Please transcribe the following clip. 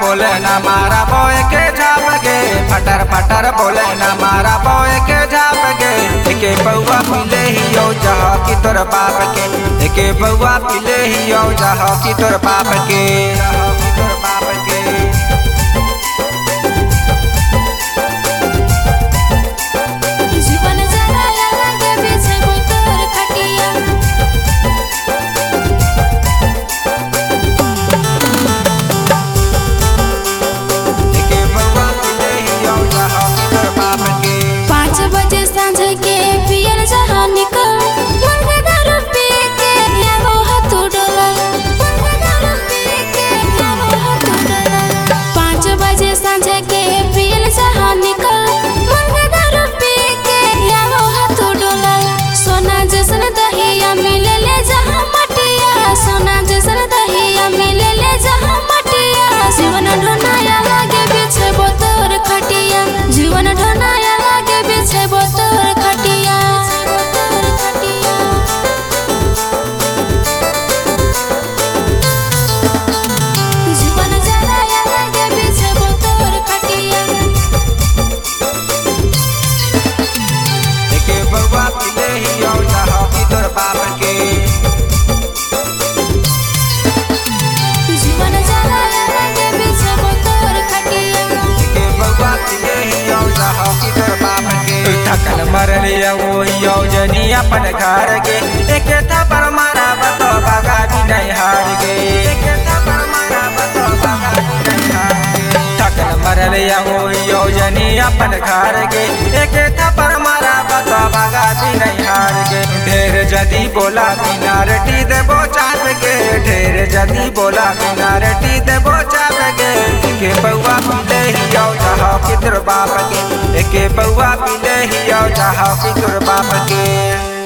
बोले ना मारा बोए के झाप गे, फटर फटर बोले ना मारा बोए के झाप गे। एके बउआ पीले ही यो जहा की तोर बाप के, एके बउआ पीले ही यो जहा की तोर बाप के, तोर बाप के। जीवन जरा लगे पीछे तोर खटिया, एके बउआ पीले ही यो जहा की तोर बाप के। 5 बजे सांझ के पियल जहाँ निकल, मुर्गा दारू पी के यारो हाथ डोलल, मुर्गा दारू पी के यारो हाथ डोलल। 5 बजे सांझ के पियल जहाँ निकल, मुर्गा दारू पी के यारो हाथ डोलल। सोना जैसन दहिया मिले ले जहाँ मटिया, सोना जैसन दहिया मिले ले जहाँ मटिया। जीवन ढोनाया लागे पीछे तोर खटिया, जीवन ढोनाया लागे पीछे तोर खटिया। जीवन जरा लागे पीछे तोर खटिया, एके बउआ पीले ही यो जहा की तोर बाप के। जीवन जरा लागे पीछे तोर खटिया, एके बउआ पीले ही यो जहा की तोर बाप के। थकल मरल वो यो जनी अपन घर के, एके थप्पड़ मारा बतो बगा भी नहीं हार गे, एके थप्पड़ मारा बतो बगा भी नहीं हार गे। थकल मरल वो यो जनी अपन घर के, एके थप्पड़ मारा बतो बगा भी नहीं हार गे। ढेर जदी बोला किनारटी देबो चाप के, ढेर जदी बोला किनारटी देबो चाप के। एके बउआ पीले ही यो जहा की तोर बाप के, एके बउआ पीले ही यो जहा की तोर बाप के।